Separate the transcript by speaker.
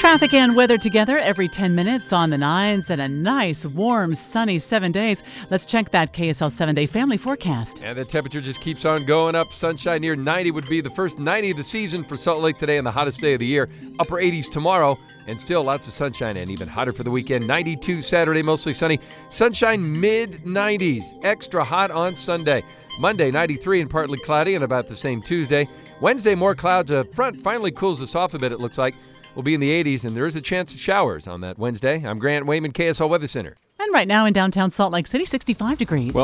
Speaker 1: Traffic and weather together every 10 minutes on the 9s and a nice, warm, sunny 7 days. Let's check that KSL 7-day family forecast.
Speaker 2: And the temperature just keeps on going up. Sunshine near 90 would be the first 90 of the season for Salt Lake today and the hottest day of the year. Upper 80s tomorrow and still lots of sunshine and even hotter for the weekend. 92 Saturday, mostly sunny. Sunshine mid-90s. Extra hot on Sunday. Monday, 93 and partly cloudy and about the same Tuesday. Wednesday, more clouds. A front finally cools us off a bit, it looks like. We'll be in the 80s, and there is a chance of showers on that Wednesday. I'm Grant Wayman, KSL Weather Center.
Speaker 1: And right now in downtown Salt Lake City, 65 degrees.